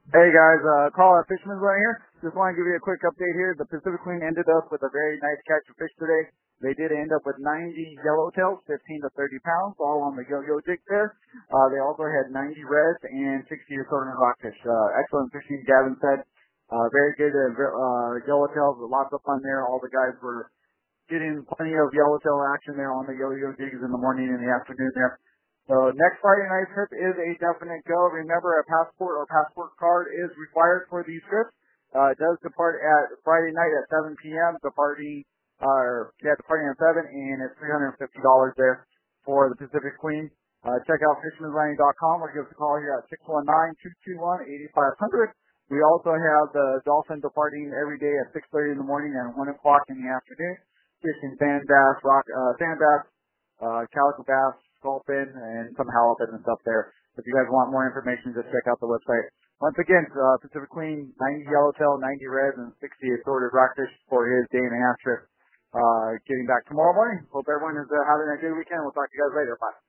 Hey guys, Carl at Fisherman's right here. Just want to give you a quick update here. The Pacific Queen ended up with a very nice catch of fish today. They did end up with 90 yellowtails, 15 to 30 pounds, all on the yo-yo jig there. They also had 90 reds and 60 assorted rockfish. Excellent fishing, Gavin said. Very good yellowtails, lots of fun there. All the guys were getting plenty of yellowtail action there on the yo-yo jigs in the morning and the afternoon there. So next Friday night trip is a definite go. Remember, a passport or passport card is required for these trips. It does depart at Friday night at 7 p.m. Departing at 7, and it's $350 there for the Pacific Queen. Check out fishermanslanding.com or give us a call here at 619-221-8500. We also have the Dolphin departing every day at 6:30 in the morning and 1 o'clock in the afternoon. Fishing sand bass, calico bass, sculpin, and some halibut and stuff there. If you guys want more information, just check out the website. Once again, Pacific Queen, 90 yellowtail, 90 reds, and 60 assorted rockfish for his day and a half trip. Getting back tomorrow morning. Hope everyone is having a good weekend. We'll talk to you guys later. Bye.